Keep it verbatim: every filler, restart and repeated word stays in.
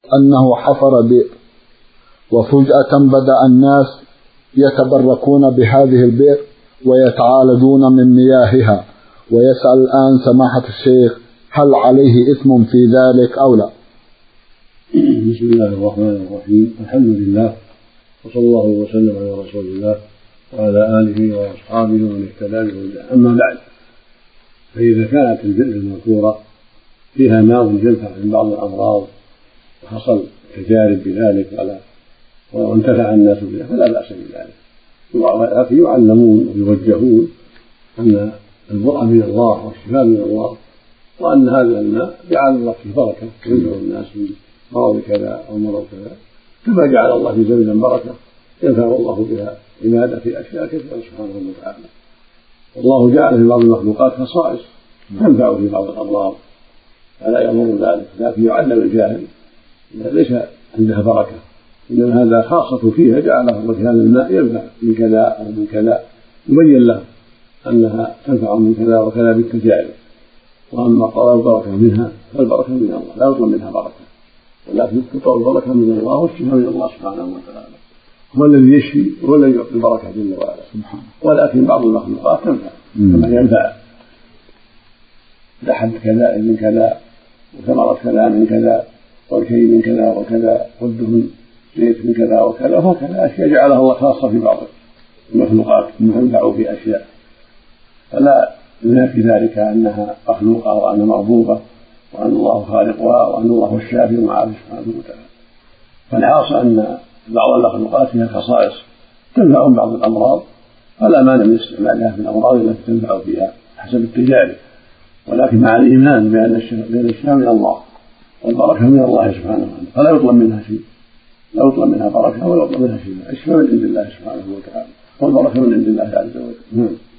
أنه حفر بئر، وفجأة بدأ الناس يتبركون بهذه البئر ويتعالجون من مياهها، ويسأل الآن سماحة الشيخ هل عليه إثم في ذلك أو لا؟ بسم الله الرحمن الرحيم، الحمد لله وصلى الله وسلم على رسول الله وعلى آله وأصحابه ومن اهتدى بهداه. أما بعد، فإذا كانت البئر المذكورة فيها ماء ينفع من بعض الأمراض وحصل تجارب بذلك على وانتفع الناس بها فلا بأس بذلك، لكن يعلمون ويوجهون أن البرء من الله والشفاء من الله، وأن هذا الماء جعل الله فيه بركة ينفع الناس من مرض كذا أو مرض كذا، كما جعل الله في زمزم بركة ينفع الله بها عبادة في أشياء كثيرة سبحانه وتعالى. والله جعل في بعض المخلوقات خصائص تنفع في بعض الأمراض فلا يضر ذلك، لكن يعلم الجاهل ليس عندها بركة، إنما هذا خاصة فيها جعله الله في هذا الماء ينفع من كذا أو من كذا، يبين له أنها تنفع من كذا وكذا بالتجارب. وأما قضاء البركة منها فالبركة من الله لا يطلب منها بركة، ولكن تطلب البركة من الله والشفاء من الله سبحانه وتعالى، هو الذي يشفي وهو الذي يعطي البركة جل وعلا سبحانه. ولكن بعض المخلوقات تنفع كما ينفع لحم كذا من كذا وثمرة كذا من كذا والكي من كذا وكذا والدهن زيت من كذا وكذا، وهكذا أشياء جعلها الله خاصة في بعض المخلوقات ينفع في أشياء، فلا ينافي ذلك أنها مخلوقة وأنها مربوبة وأن الله خالقها وأن الله هو الشافي المعافي سبحانه وتعالى. فالحاصل أن بعض المخلوقات فيها خصائص تنفع بعض الأمراض، فلا مانع من استعمالها في الأمراض التي تنفع فيها حسب التجارب، ولكن مع الإيمان بأن الشفاء من الله والبركة من الله سبحانه وتعالى، فلا يطلب منها شيء، لا يطلب منها بركة ولا يطلب منها شيء. الشفاء من عند الله سبحانه وتعالى والبركة من عند الله عز وجل.